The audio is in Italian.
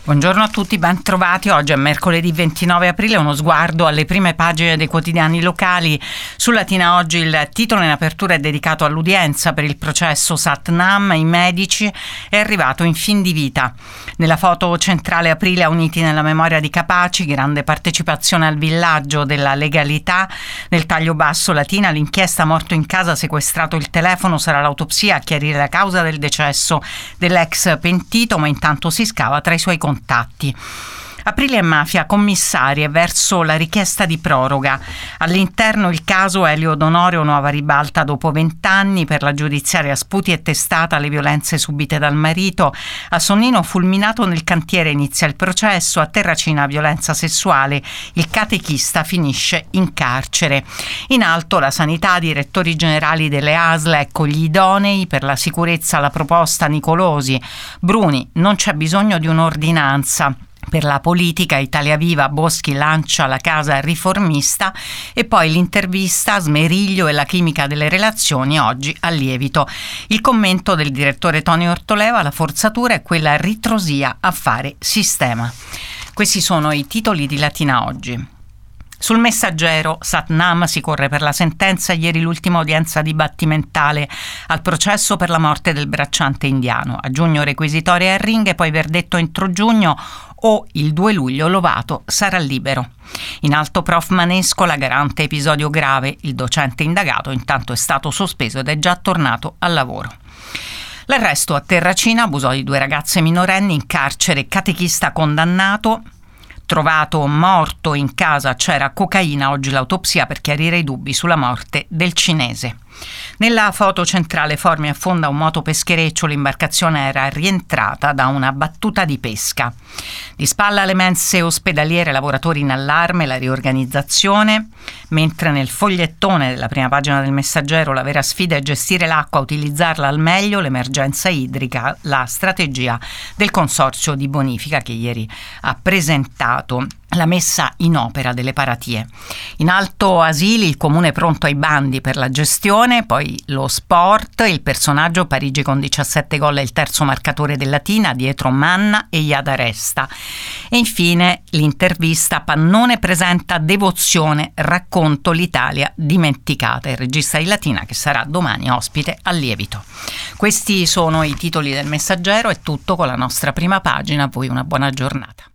Buongiorno a tutti, ben trovati. Oggi è mercoledì 29 aprile, uno sguardo alle prime pagine dei quotidiani locali. Su Latina Oggi il titolo in apertura è dedicato all'udienza per il processo Satnam. I medici è arrivato in fin di vita. Nella foto centrale Aprile, uniti nella memoria di Capaci, grande partecipazione al villaggio della legalità. Nel taglio basso Latina, l'inchiesta morto in casa, sequestrato il telefono, sarà l'autopsia a chiarire la causa del decesso dell'ex pentito, ma intanto si scava tra i suoi contatti. Aprile e mafia, commissarie verso la richiesta di proroga. All'interno il caso Elio D'Onorio, nuova ribalta dopo 20 anni per la giudiziaria, sputi e testata le violenze subite dal marito. A Sonnino fulminato nel cantiere inizia il processo, a Terracina violenza sessuale, il catechista finisce in carcere. In alto la sanità, direttori generali delle ASL, ecco gli idonei per la sicurezza, la proposta Nicolosi. Bruni, non c'è bisogno di un'ordinanza. Per la politica, Italia Viva, Boschi lancia la casa riformista, e poi l'intervista, Smeriglio e la chimica delle relazioni, oggi a lievito. Il commento del direttore Tony Ortoleva: la forzatura è quella ritrosia a fare sistema. Questi sono i titoli di Latina Oggi. Sul Messaggero, Satnam, si corre per la sentenza. Ieri l'ultima udienza dibattimentale al processo per la morte del bracciante indiano. A giugno requisitoria e arringhe, poi verdetto entro giugno o il 2 luglio Lovato sarà libero. In alto prof Manesco, la garante episodio grave. Il docente indagato intanto è stato sospeso ed è già tornato al lavoro. L'arresto a Terracina, abusò di 2 ragazze minorenni, in carcere catechista condannato. Trovato morto in casa, c'era cocaina, oggi l'autopsia per chiarire i dubbi sulla morte del cinese. Nella foto centrale Formi affonda un motopeschereccio, l'imbarcazione era rientrata da una battuta di pesca. Di spalla alle mense ospedaliere, lavoratori in allarme, la riorganizzazione, mentre nel fogliettone della prima pagina del Messaggero la vera sfida è gestire l'acqua, utilizzarla al meglio, l'emergenza idrica, la strategia del consorzio di bonifica che ieri ha presentato la messa in opera delle paratie. In alto asili, il comune pronto ai bandi per la gestione, poi lo sport, il personaggio Parigi con 17 gol è il terzo marcatore del Latina, dietro Manna e Iada Resta. E infine l'intervista, Pannone presenta Devozione, racconto l'Italia dimenticata, il regista di Latina che sarà domani ospite al lievito. Questi sono i titoli del Messaggero, è tutto con la nostra prima pagina, a voi una buona giornata.